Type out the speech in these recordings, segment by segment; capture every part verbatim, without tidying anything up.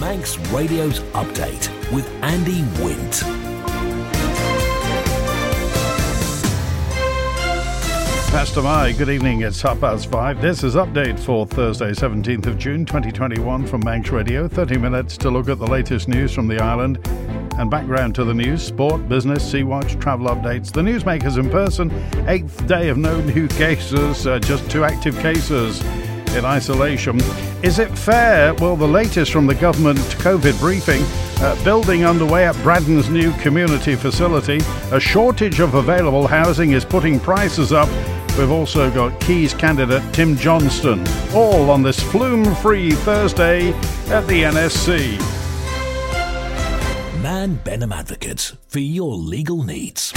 Manx Radio's Update with Andy Wint. Pastor Mai, good evening. It's half past five. This is Update for Thursday, seventeenth of June, twenty twenty-one from Manx Radio. thirty minutes to look at the latest news from the island and background to the news, sport, business, Sea-Watch, travel updates. The Newsmakers in person, eighth day of no new cases, uh, just two active cases in isolation. Is it fair? Well, the latest from the government COVID briefing, uh, building underway at Braddon's new community facility. A shortage of available housing is putting prices up. We've also got Keys candidate Tim Johnston, all on this flume-free Thursday at the N S C. Man Benham Advocates, for your legal needs.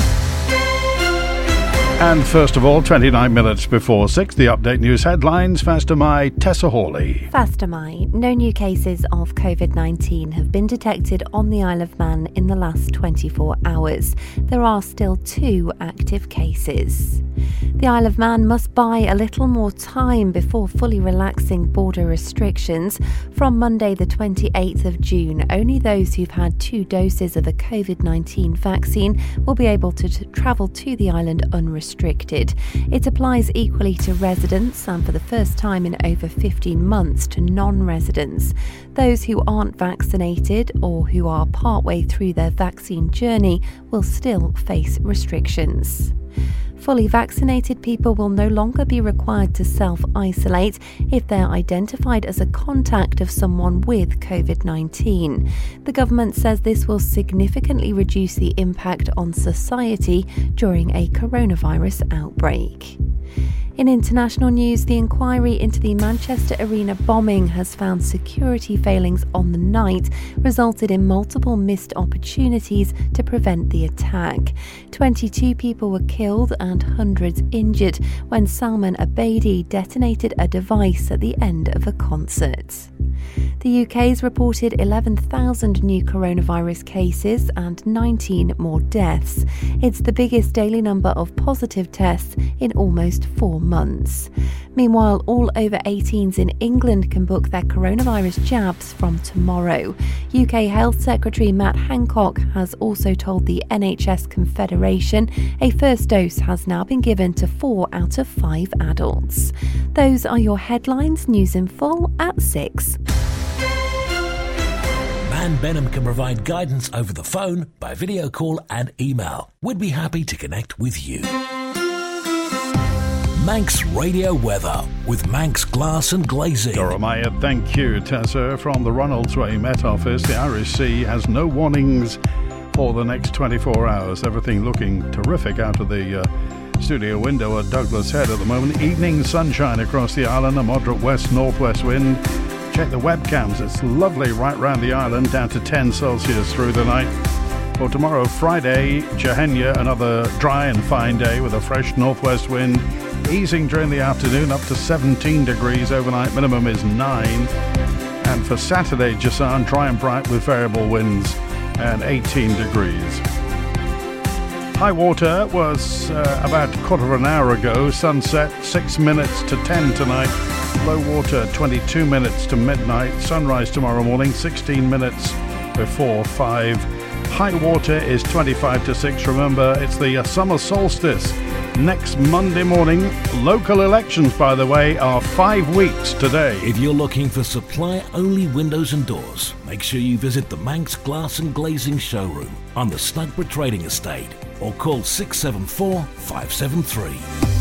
And first of all, twenty-nine minutes before six, the Update News headlines. Faster My, Tessa Hawley. Faster My, no new cases of COVID nineteen have been detected on the Isle of Man in the last twenty-four hours. There are still two active cases. The Isle of Man must buy a little more time before fully relaxing border restrictions. From Monday the twenty-eighth of June, only those who've had two doses of a COVID nineteen vaccine will be able to t- travel to the island unrestricted. Restricted. It applies equally to residents and for the first time in over fifteen months to non-residents. Those who aren't vaccinated or who are partway through their vaccine journey will still face restrictions. Fully vaccinated people will no longer be required to self-isolate if they're identified as a contact of someone with COVID nineteen. The government says this will significantly reduce the impact on society during a coronavirus outbreak. In international news, the inquiry into the Manchester Arena bombing has found security failings on the night resulted in multiple missed opportunities to prevent the attack. twenty-two people were killed and hundreds injured when Salman Abedi detonated a device at the end of a concert. The U K's reported eleven thousand new coronavirus cases and nineteen more deaths. It's the biggest daily number of positive tests in almost four months. Meanwhile, all over eighteens in England can book their coronavirus jabs from tomorrow. U K Health Secretary Matt Hancock has also told the N H S Confederation a first dose has now been given to four out of five adults. Those are your headlines. News in full at six. Man Benham can provide guidance over the phone, by video call and email. We'd be happy to connect with you. Manx Radio Weather with Manx Glass and Glazing. Jeremiah, thank you. Tessa, from the Ronaldsway Met Office, the Irish Sea has no warnings for the next twenty-four hours. Everything looking terrific out of the uh, studio window at Douglas Head at the moment. Evening sunshine across the island, a moderate west-northwest wind. Check the webcams, it's lovely right round the island, down to ten Celsius through the night. For tomorrow, Friday, Jehenya, another dry and fine day with a fresh northwest wind, easing during the afternoon up to seventeen degrees overnight, minimum is nine. And for Saturday, Jasan, dry and bright with variable winds and eighteen degrees. High water was uh, about a quarter of an hour ago, sunset six minutes to ten tonight. Low water twenty-two minutes to midnight. Sunrise tomorrow morning sixteen minutes before five. High water is twenty-five to six. Remember, it's the uh, summer solstice next Monday morning. Local elections, by the way, are five weeks today. If you're looking for supply-only windows and doors, make sure you visit the Manx Glass and Glazing showroom on the Snugborough Trading Estate or call six seven four, five seven three.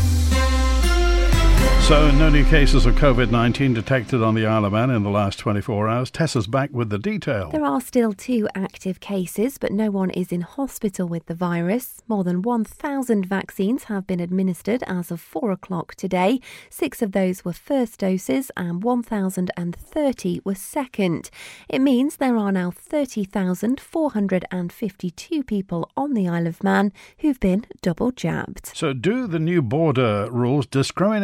So, no new cases of COVID nineteen detected on the Isle of Man in the last twenty-four hours. Tessa's back with the detail. There are still two active cases, but no one is in hospital with the virus. More than one thousand vaccines have been administered as of four o'clock today. Six of those were first doses and one thousand thirty were second. It means there are now thirty thousand four hundred fifty-two people on the Isle of Man who've been double jabbed. So, do the new border rules discriminate against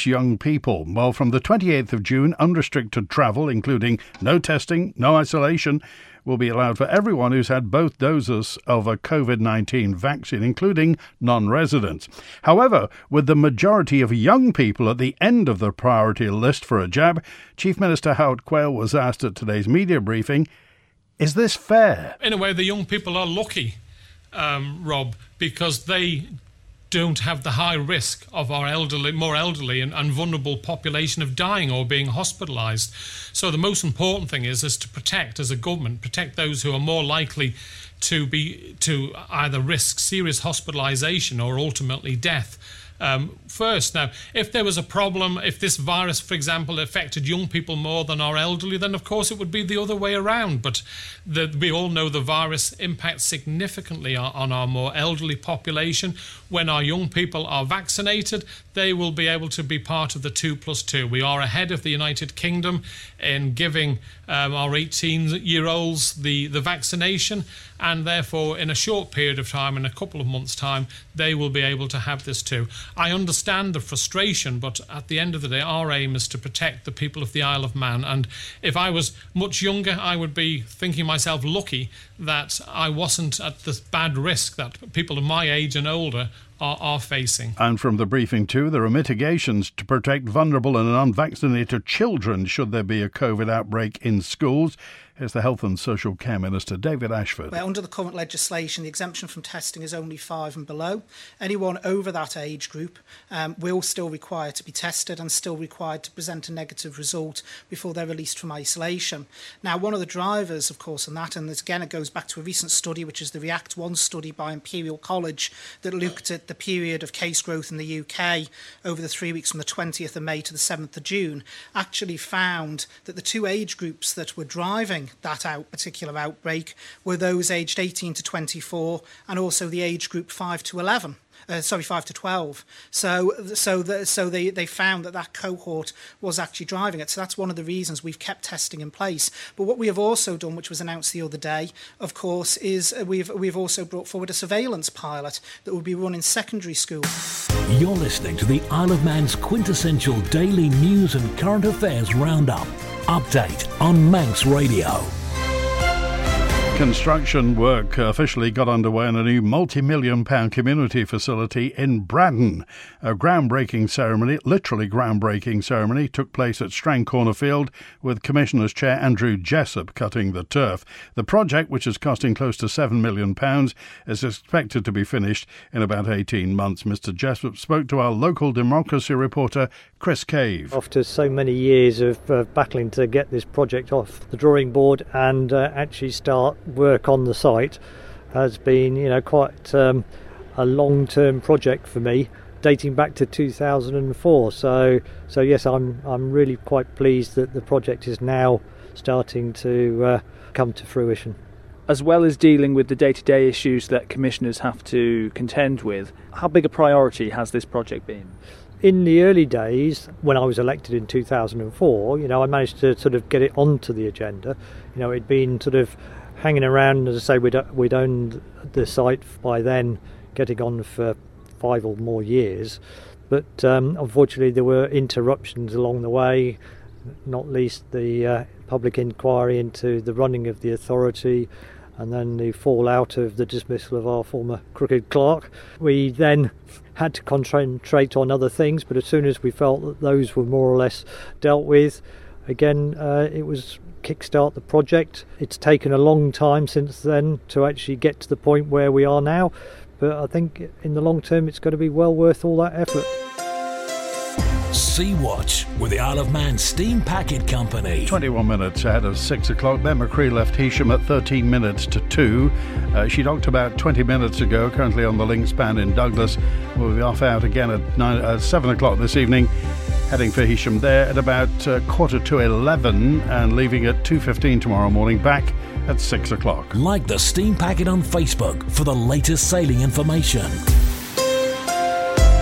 this young people? Well, from the twenty-eighth of June, unrestricted travel, including no testing, no isolation, will be allowed for everyone who's had both doses of a covid nineteen vaccine, including non-residents. However, with the majority of young people at the end of the priority list for a jab, Chief Minister Howard Quayle was asked at today's media briefing, is this fair? In a way, the young people are lucky, um, Rob, because they don't have the high risk of our elderly, more elderly and, and vulnerable population of dying or being hospitalised. So the most important thing is, is to protect, as a government, protect those who are more likely to be to either risk serious hospitalisation or ultimately death. Um, first. Now, if there was a problem, if this virus, for example, affected young people more than our elderly, then of course it would be the other way around. But the, we all know the virus impacts significantly on, on our more elderly population. When our young people are vaccinated, they will be able to be part of the two plus two. We are ahead of the United Kingdom in giving um, our eighteen-year-olds the, the vaccination, and therefore in a short period of time, in a couple of months' time, they will be able to have this too. I understand the frustration, but at the end of the day, our aim is to protect the people of the Isle of Man. And if I was much younger, I would be thinking myself lucky that I wasn't at the bad risk that people of my age and older are, are facing. And from the briefing too, there are mitigations to protect vulnerable and unvaccinated children should there be a COVID outbreak in schools. Here's the Health and Social Care Minister, David Ashford. Well, under the current legislation, the exemption from testing is only five and below. Anyone over that age group um, will still require to be tested and still required to present a negative result before they're released from isolation. Now, one of the drivers, of course, in that, and this, again, it goes back to a recent study, which is the REACT one study by Imperial College, that looked at the period of case growth in the U K over the three weeks from the twentieth of May to the seventh of June, actually found that the two age groups that were driving that out particular outbreak were those aged eighteen to twenty-four and also the age group five to eleven. Uh, sorry, five to twelve. So, so, the, so they, they found that that cohort was actually driving it. So that's one of the reasons we've kept testing in place. But what we have also done, which was announced the other day, of course, is we've we've also brought forward a surveillance pilot that will be run in secondary school. You're listening to the Isle of Man's quintessential daily news and current affairs roundup. Update on Manx Radio. Construction work officially got underway on a new multi-million pound community facility in Braddon. A groundbreaking ceremony, literally groundbreaking ceremony, took place at Strang Corner Field with Commissioners Chair Andrew Jessup cutting the turf. The project, which is costing close to seven million pounds, is expected to be finished in about eighteen months. Mister Jessup spoke to our local democracy reporter Chris Cave. After so many years of uh, battling to get this project off the drawing board and uh, actually start work on the site has been, you know, quite um, a long-term project for me, dating back to two thousand four. So, so yes, I'm I'm really quite pleased that the project is now starting to uh, come to fruition. As well as dealing with the day-to-day issues that commissioners have to contend with, how big a priority has this project been? In the early days, when I was elected in two thousand four, you know, I managed to sort of get it onto the agenda. You know, it'd been sort of hanging around, as I say, we'd, we'd owned the site by then, getting on for five or more years. But um, unfortunately, there were interruptions along the way, not least the uh, public inquiry into the running of the authority, and then the fallout of the dismissal of our former crooked clerk. We then had to concentrate on other things, but as soon as we felt that those were more or less dealt with, again, uh, it was kickstart the project. It's taken a long time since then to actually get to the point where we are now, but I think in the long term it's going to be well worth all that effort. Sea Watch with the Isle of Man Steam Packet Company. twenty-one minutes ahead of six o'clock. Ben McCree left Heysham at thirteen minutes to two. Uh, she docked about twenty minutes ago, currently on the link span in Douglas. We'll be off out again at nine, uh, seven o'clock this evening, heading for Heysham there at about uh, quarter to eleven and leaving at two fifteen tomorrow morning, back at six o'clock. Like the Steam Packet on Facebook for the latest sailing information.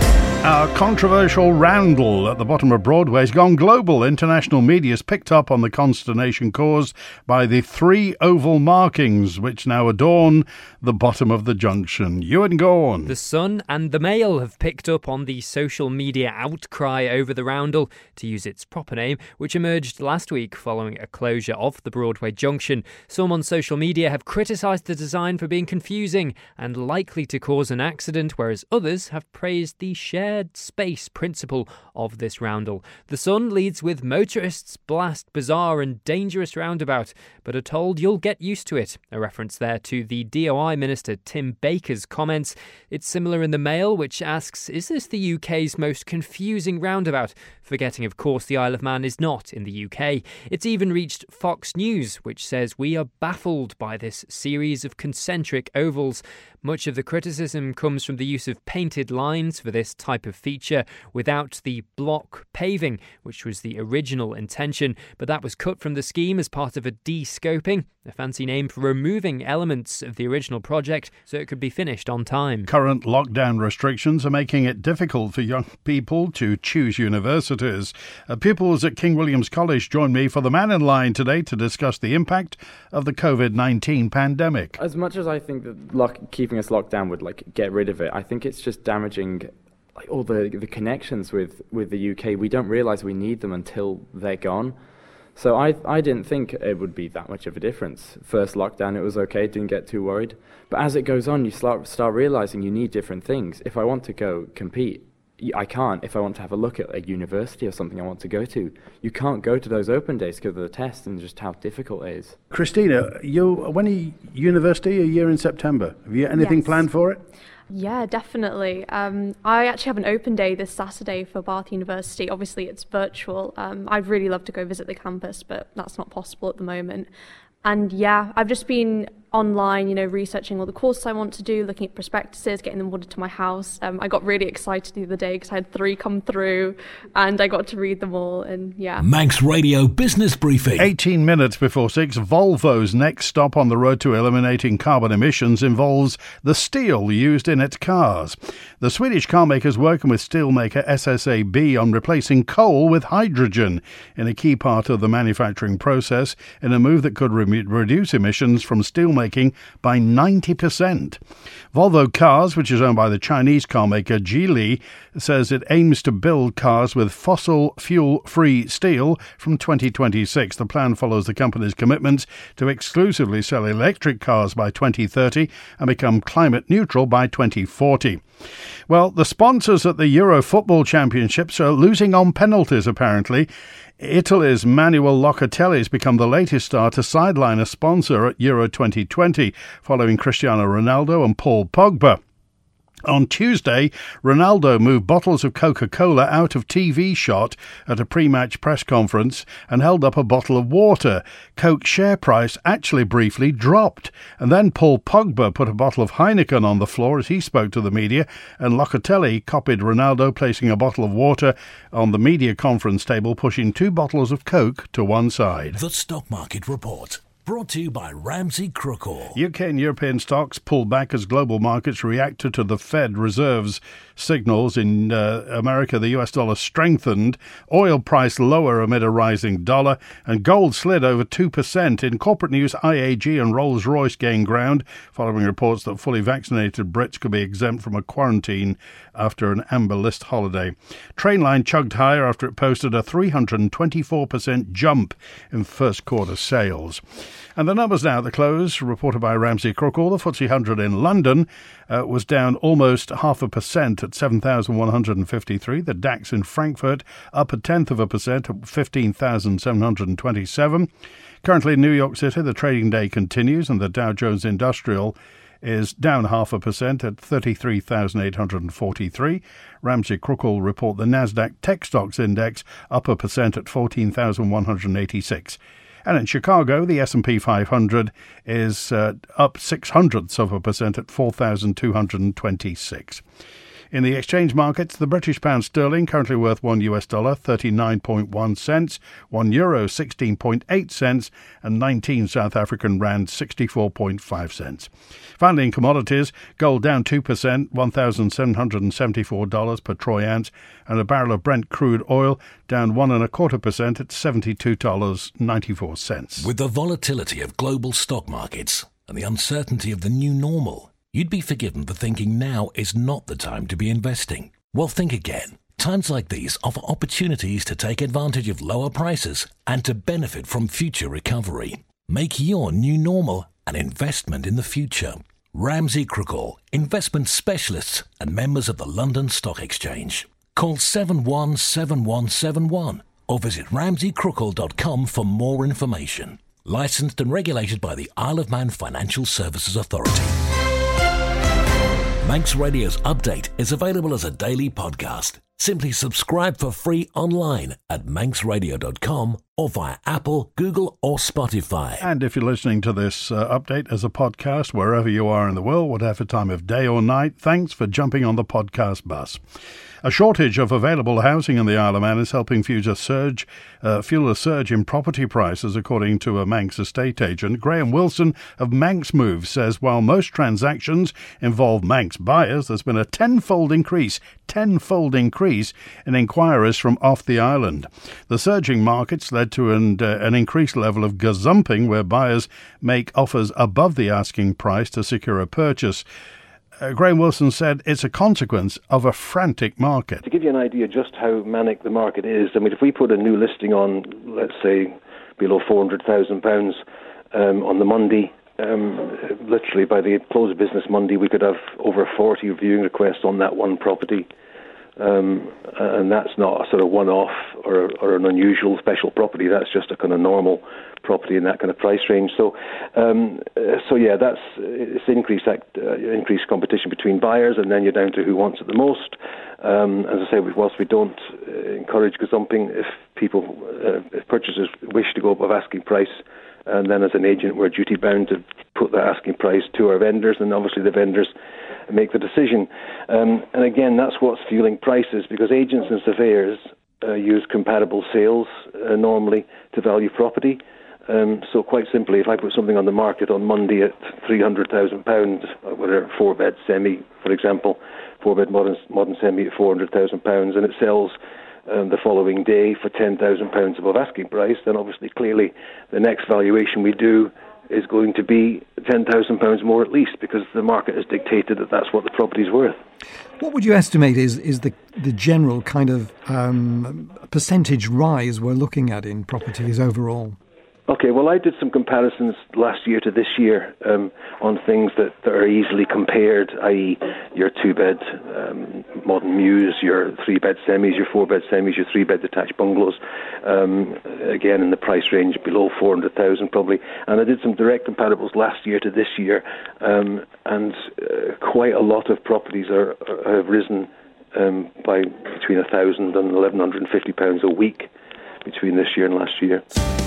Our controversial roundel at the bottom of Broadway has gone global. International media has picked up on the consternation caused by the three oval markings which now adorn the bottom of the junction. Ewan Gorn. The Sun and the Mail have picked up on the social media outcry over the roundel, to use its proper name, which emerged last week following a closure of the Broadway junction. Some on social media have criticised the design for being confusing and likely to cause an accident, whereas others have praised the shared space principle of this roundel. The Sun leads with motorists blast bizarre and dangerous roundabout, but are told you'll get used to it. A reference there to the D O I Minister Tim Baker's comments. It's similar in the Mail, which asks, is this the U K's most confusing roundabout? Forgetting, of course, the Isle of Man is not in the U K. It's even reached Fox News, which says we are baffled by this series of concentric ovals. Much of the criticism comes from the use of painted lines for this type of feature without the block paving, which was the original intention, but that was cut from the scheme as part of a de-scoping, a fancy name for removing elements of the original project so it could be finished on time. Current lockdown restrictions are making it difficult for young people to choose universities. Uh, pupils at King William's College join me for the Man in Line today to discuss the impact of the covid nineteen pandemic. As much as I think that lock, keeping us locked down would like get rid of it, I think it's just damaging like all the the connections with, with the U K. We don't realise we need them until they're gone. So I I didn't think it would be that much of a difference. First lockdown, it was okay, didn't get too worried. But as it goes on, you start start realising you need different things. If I want to go compete, I can't. If I want to have a look at a university or something I want to go to, you can't go to those open days because of the test and just how difficult it is. Christina, you when are you university? A year in September. Have you anything Yes. planned for it? Yeah, definitely. Um, I actually have an open day this Saturday for Bath University. Obviously, it's virtual. Um, I'd really love to go visit the campus, but that's not possible at the moment. And yeah, I've just been online, you know, researching all the courses I want to do, looking at prospectuses, getting them ordered to my house. Um, I got really excited the other day because I had three come through and I got to read them all, and yeah. Manx Radio Business Briefing. eighteen minutes before six, Volvo's next stop on the road to eliminating carbon emissions involves the steel used in its cars. The Swedish carmaker is working with steelmaker S S A B on replacing coal with hydrogen in a key part of the manufacturing process, in a move that could re- reduce emissions from steelmaking by ninety percent. Volvo Cars, which is owned by the Chinese carmaker Geely, says it aims to build cars with fossil fuel-free steel from twenty twenty-six. The plan follows the company's commitment to exclusively sell electric cars by twenty thirty and become climate neutral by twenty forty. Well, the sponsors at the Euro Football Championships are losing on penalties, apparently. Italy's Manuel Locatelli has become the latest star to sideline a sponsor at Euro twenty twenty, following Cristiano Ronaldo and Paul Pogba. On Tuesday, Ronaldo moved bottles of Coca-Cola out of T V shot at a pre-match press conference and held up a bottle of water. Coke's share price actually briefly dropped. And then Paul Pogba put a bottle of Heineken on the floor as he spoke to the media, and Locatelli copied Ronaldo, placing a bottle of water on the media conference table, pushing two bottles of Coke to one side. The Stock Market Report. Brought to you by Ramsey Crookall. U K and European stocks pulled back as global markets reacted to the Fed Reserve's signals. In uh, America, the U S dollar strengthened, oil price lower amid a rising dollar, and gold slid over two percent. In corporate news, I A G and Rolls-Royce gained ground following reports that fully vaccinated Brits could be exempt from a quarantine after an amber list holiday. Trainline chugged higher after it posted a three hundred twenty-four percent jump in first quarter sales. And the numbers now at the close, reported by Ramsey Crookall. The F T S E one hundred in London uh, was down almost half a percent at seven thousand one hundred fifty-three. The DAX in Frankfurt up a tenth of a percent at fifteen thousand seven hundred twenty-seven. Currently in New York City, the trading day continues, and the Dow Jones Industrial is down half a percent at thirty-three thousand eight hundred forty-three. Ramsey Crookall report the Nasdaq Tech Stocks Index up a percent at fourteen thousand one hundred eighty-six. And in Chicago, the S and P five hundred is uh, up six hundredths of a percent at four thousand two hundred twenty-six. In the exchange markets, the British pound sterling currently worth one U S dollar thirty-nine point one cents, one euro sixteen point eight cents, and nineteen South African rand sixty-four point five cents. Finally, in commodities, gold down two percent, one thousand seven hundred seventy-four dollars per troy ounce, and a barrel of Brent crude oil down one and a quarter percent at seventy-two dollars and ninety-four cents. With the volatility of global stock markets and the uncertainty of the new normal, you'd be forgiven for thinking now is not the time to be investing. Well, think again. Times like these offer opportunities to take advantage of lower prices and to benefit from future recovery. Make your new normal an investment in the future. Ramsey Crookall, investment specialists and members of the London Stock Exchange. Call seven one seven one seven one or visit ramsey crookall dot com for more information. Licensed and regulated by the Isle of Man Financial Services Authority. Manx Radio's update is available as a daily podcast. Simply subscribe for free online at manx radio dot com or via Apple, Google or Spotify. And if you're listening to this uh, update as a podcast, wherever you are in the world, whatever time of day or night, thanks for jumping on the podcast bus. A shortage of available housing in the Isle of Man is helping fuel a surge, uh, fuel a surge in property prices, according to a Manx estate agent. Graham Wilson of Manx Move says while most transactions involve Manx buyers, there's been a tenfold increase, tenfold increase in inquiries from off the island. The surging markets led to an, uh, an increased level of gazumping, where buyers make offers above the asking price to secure a purchase. Uh, Graham Wilson said it's a consequence of a frantic market. To give you an idea just how manic the market is, I mean, if we put a new listing on, let's say, below four hundred thousand pounds um, on the Monday, um, literally by the close of business Monday, we could have over forty viewing requests on that one property. Um, and that's not a sort of one-off or, or an unusual special property. That's just a kind of normal property in that kind of price range. So, um, so yeah, that's it's increased act, uh, increased competition between buyers, and then you're down to who wants it the most. Um, as I say, whilst we don't uh, encourage gazumping, if people, uh, if purchasers wish to go above asking price, and then as an agent we're duty bound to put that asking price to our vendors, and obviously the vendors make the decision. Um, and again, that's what's fueling prices, because agents and surveyors uh, use comparable sales uh, normally to value property. Um, so quite simply, if I put something on the market on Monday at three hundred thousand pounds, whether four-bed semi, for example, four-bed modern, modern semi at four hundred thousand pounds, and it sells um, the following day for ten thousand pounds above asking price, then obviously clearly the next valuation we do is going to be ten thousand pounds more at least, because the market has dictated that that's what the property's worth. What would you estimate is, is the, the general kind of um, percentage rise we're looking at in properties overall? Okay, well, I did some comparisons last year to this year um, on things that, that are easily compared, that is your two-bed um, modern mews, your three-bed semis, your four-bed semis, your three-bed detached bungalows, um, again in the price range below four hundred thousand probably. And I did some direct comparables last year to this year, um, and uh, quite a lot of properties are, are have risen um, by between one thousand pounds and eleven hundred fifty pounds a week between this year and last year.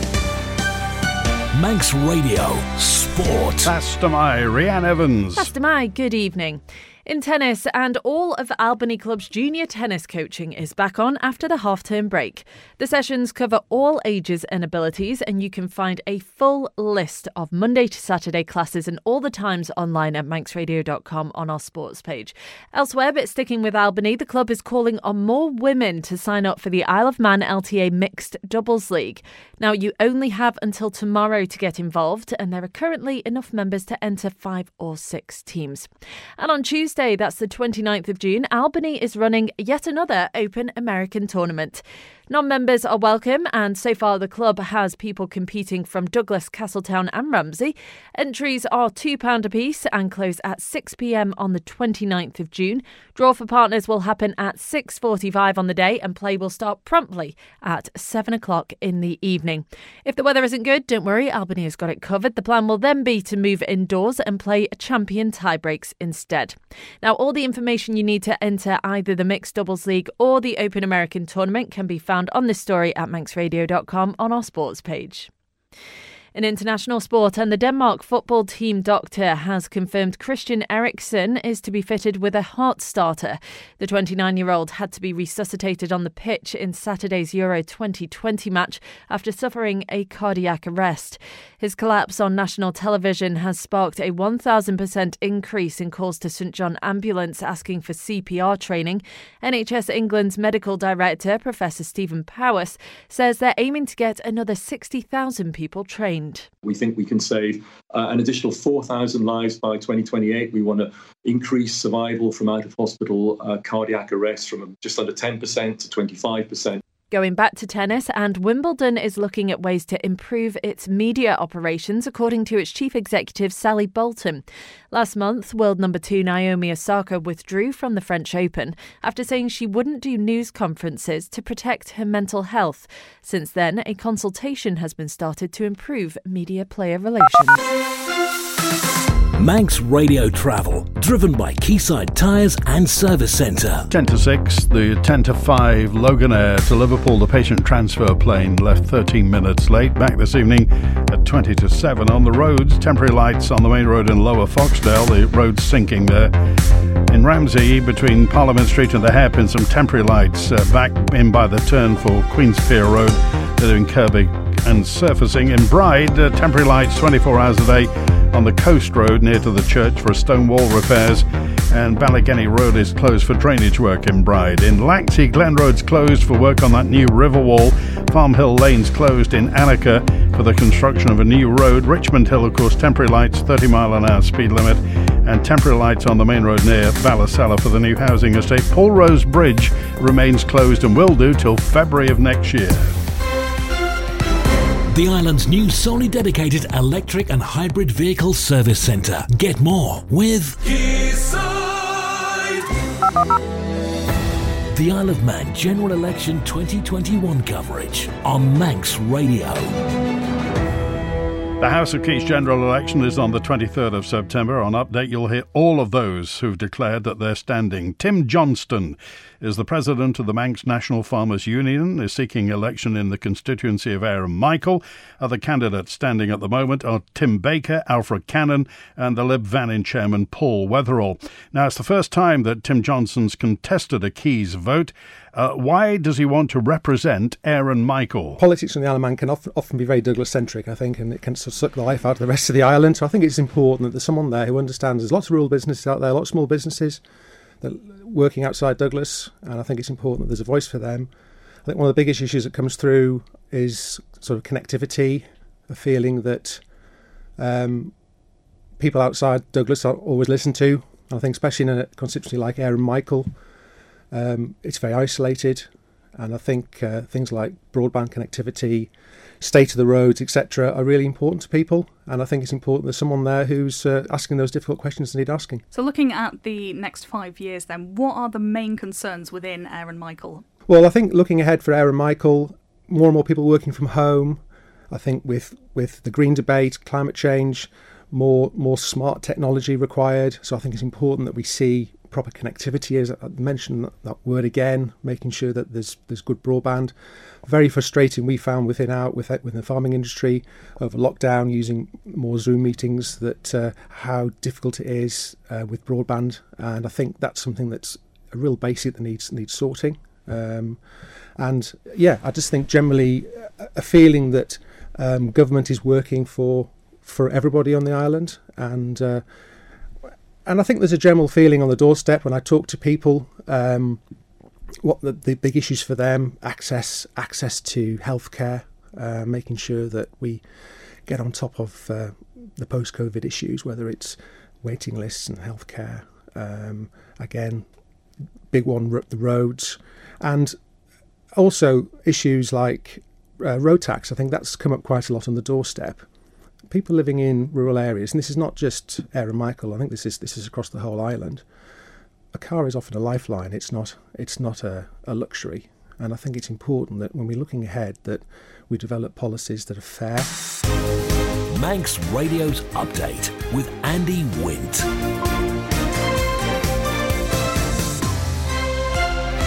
Manx Radio Sport. Pastor Mai, Rhiann Evans. Pastor Mai, good evening. In tennis, and all of Albany Club's junior tennis coaching is back on after the half-term break. The sessions cover all ages and abilities, and you can find a full list of Monday to Saturday classes and all the times online at manx radio dot com on our sports page. Elsewhere, but sticking with Albany, the club is calling on more women to sign up for the Isle of Man L T A Mixed Doubles League. Now, you only have until tomorrow to get involved, and there are currently enough members to enter five or six teams. And on Tuesday, that's the twenty-ninth of June, Albany is running yet another Open American tournament. Non-members are welcome, and so far the club has people competing from Douglas, Castletown and Ramsey. Entries are two pounds apiece and close at six p.m. on the twenty-ninth of June. Draw for partners will happen at six forty-five on the day, and play will start promptly at seven o'clock in the evening. If the weather isn't good, don't worry, Albany has got it covered. The plan will then be to move indoors and play champion tie-breaks instead. Now, all the information you need to enter either the Mixed Doubles League or the Open American Tournament can be found on this story at manx radio dot com on our sports page. In international sport, and the Denmark football team doctor has confirmed Christian Eriksen is to be fitted with a heart starter. The twenty-nine-year-old had to be resuscitated on the pitch in Saturday's Euro twenty twenty match after suffering a cardiac arrest. His collapse on national television has sparked a one thousand percent increase in calls to St John Ambulance asking for C P R training. N H S England's medical director, Professor Stephen Powers, says they're aiming to get another sixty thousand people trained. We think we can save uh, an additional four thousand lives by twenty twenty-eight. We want to increase survival from out-of-hospital uh, cardiac arrest from just under ten percent to twenty-five percent. Going back to tennis, and Wimbledon is looking at ways to improve its media operations, according to its chief executive, Sally Bolton. Last month, world number two Naomi Osaka withdrew from the French Open after saying she wouldn't do news conferences to protect her mental health. Since then, a consultation has been started to improve media-player relations. Manx Radio Travel, driven by Quayside Tyres and Service Centre. ten to six, the ten to five Loganair to Liverpool, the patient transfer plane left thirteen minutes late. Back this evening at twenty to seven on the roads. Temporary lights on the main road in Lower Foxdale, the road's sinking there. In Ramsey, between Parliament Street and the Hairpin, some temporary lights uh, back in by the turn for Queenspier Road. They're doing curbing and surfacing. In Bride, uh, temporary lights twenty-four hours a day on the Coast Road near to the church for stone wall repairs, and Ballygenny Road is closed for drainage work in Bride. In Lancty, Glen Road's closed for work on that new river wall. Farm Hill Lane's closed in Annika for the construction of a new road. Richmond Hill, of course, temporary lights, thirty mile an hour speed limit, and temporary lights on the main road near Ballasella for the new housing estate. Paul Rose Bridge remains closed and will do till February of next year. The island's new solely dedicated electric and hybrid vehicle service centre. Get more with Quayside. the Isle of Man General Election twenty twenty-one coverage on Manx Radio. The House of Keys general election is on the twenty-third of September. On Update, you'll hear all of those who've declared that they're standing. Tim Johnston is the president of the Manx National Farmers Union, is seeking election in the constituency of Aaron Michael. Other candidates standing at the moment are Tim Baker, Alfred Cannon, and the Lib Vannin chairman Paul Weatherall. Now, it's the first time that Tim Johnston's contested a Keys vote. Uh, why does he want to represent Aaron Michael? Politics in the Isle of Man can often, often be very Douglas-centric, I think, and it can sort of suck the life out of the rest of the island. So I think it's important that there's someone there who understands there's lots of rural businesses out there, lots of small businesses that are working outside Douglas, and I think it's important that there's a voice for them. I think one of the biggest issues that comes through is sort of connectivity, a feeling that um, people outside Douglas are always listened to. I think especially in a constituency like Aaron Michael, Um, it's very isolated, and I think uh, things like broadband connectivity, state of the roads, et cetera, are really important to people. And I think it's important there's someone there who's uh, asking those difficult questions they need asking. So, looking at the next five years, then, what are the main concerns within Aaron Michael? Well, I think looking ahead for Aaron Michael, more and more people working from home. I think with with the green debate, climate change, more more smart technology required. So I think it's important that we see proper connectivity, as I mentioned that word again, making sure that there's there's good broadband. Very frustrating, we found within our with within the farming industry over lockdown, using more Zoom meetings, that uh, how difficult it is uh, with broadband, and I think that's something that's a real basic that needs needs sorting. Um, and yeah, I just think generally a feeling that um, government is working for for everybody on the island, and. Uh, And I think there's a general feeling on the doorstep when I talk to people, um, what the, the big issues for them, access access to healthcare, uh, making sure that we get on top of uh, the post-COVID issues, whether it's waiting lists and healthcare. Um, again, big one, the roads. And also issues like uh, road tax. I think that's come up quite a lot on the doorstep. People living in rural areas, and this is not just Aaron Michael, I think this is this is across the whole island. A car is often a lifeline. It's not it's not a, a luxury, and I think it's important that when we're looking ahead that we develop policies that are fair. Manx Radio's Update with Andy Wint.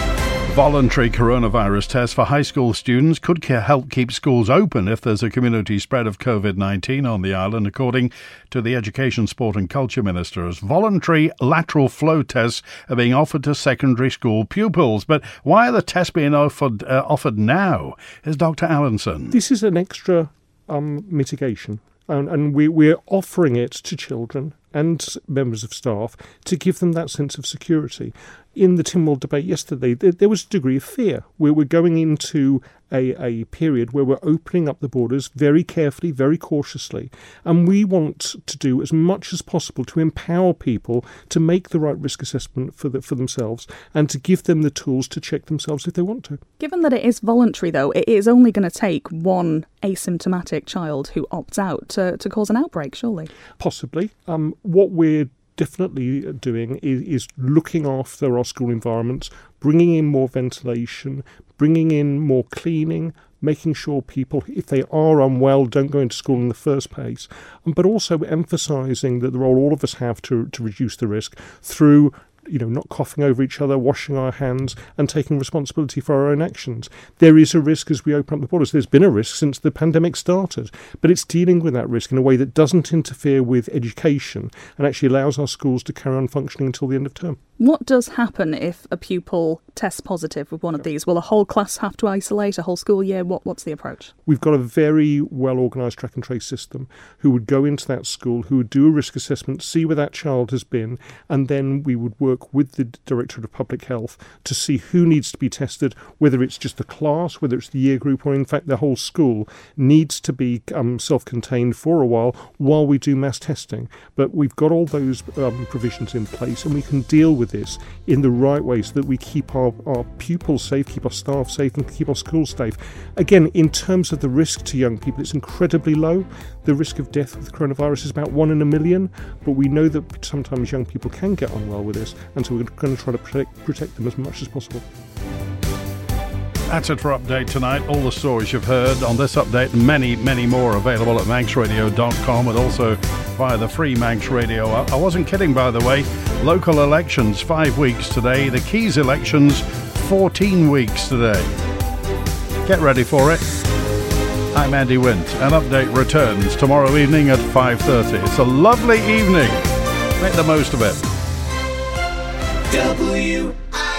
Voluntary coronavirus tests for high school students could help keep schools open if there's a community spread of COVID nineteen on the island, according to the Education, Sport and Culture Ministers. Voluntary lateral flow tests are being offered to secondary school pupils. But why are the tests being offered, uh, offered now? Here's Doctor Allenson. This is an extra um, mitigation, and, and we, we're offering it to children and members of staff to give them that sense of security. In the Tynwald debate yesterday, there, there was a degree of fear. We were going into a, a period where we're opening up the borders very carefully, very cautiously, and we want to do as much as possible to empower people to make the right risk assessment for the, for themselves and to give them the tools to check themselves if they want to. Given that it is voluntary, though, it is only going to take one asymptomatic child who opts out to, to cause an outbreak, surely? Possibly. Um, what we're definitely doing is, is looking after our school environments, bringing in more ventilation, bringing in more cleaning, making sure people, if they are unwell, don't go into school in the first place, but also emphasising that the role all of us have to, to reduce the risk through, you know, not coughing over each other, washing our hands and taking responsibility for our own actions. There is a risk as we open up the borders. There's been a risk since the pandemic started, but it's dealing with that risk in a way that doesn't interfere with education and actually allows our schools to carry on functioning until the end of term. What does happen if a pupil tests positive with one of these? Will a whole class have to isolate a whole school year? What, what's the approach? We've got a very well-organised track and trace system who would go into that school, who would do a risk assessment, see where that child has been, and then we would work with the Directorate of Public Health to see who needs to be tested, whether it's just the class, whether it's the year group, or in fact the whole school needs to be um, self-contained for a while while we do mass testing. But we've got all those um, provisions in place, and we can deal with this in the right way so that we keep our, our pupils safe, keep our staff safe and keep our schools safe. Again, in terms of the risk to young people, it's incredibly low. The risk of death with coronavirus is about one in a million, but we know that sometimes young people can get unwell with this, and so we're going to try to protect, protect them as much as possible. That's it for Update tonight. All the stories you've heard on this update and many, many more available at manx radio dot com and also via the free Manx Radio. I wasn't kidding, by the way. Local elections, five weeks today. The Keys elections, fourteen weeks today. Get ready for it. I'm Andy Wint, and Update returns tomorrow evening at five thirty. It's a lovely evening. Make the most of it. W I